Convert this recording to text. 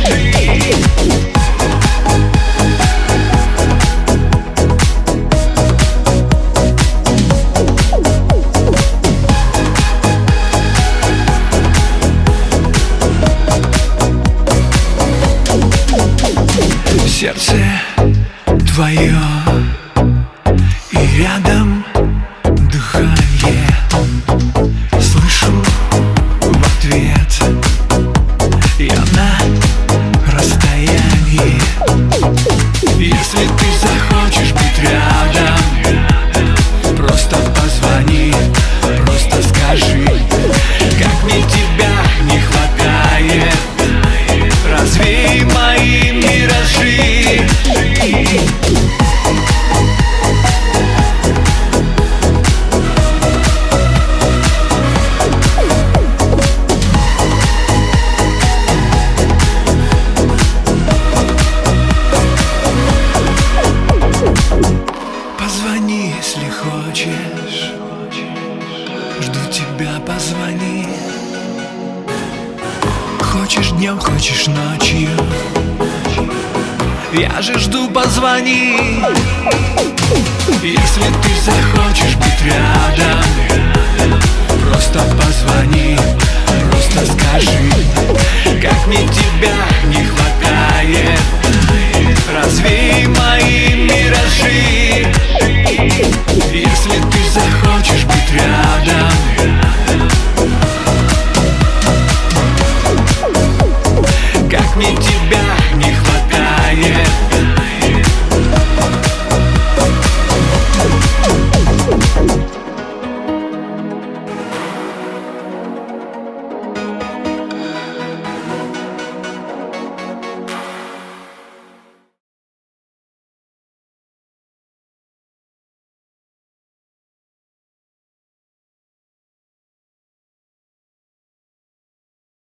Сердце твое и рядом дыхание. Слышу в ответ я на расстоянии. Если ты захочешь быть рядом, просто позвони, просто скажи, как мне тебя не хватает. Развей мои миражи. Позвони, если хочешь. Жду тебя, позвони. Хочешь днем, хочешь ночью, я же жду, позвони. Если ты захочешь быть рядом, просто позвони, просто скажи, как мне тебя не хватает. Развей мои миражи. Если ты захочешь быть рядом, как мне тебя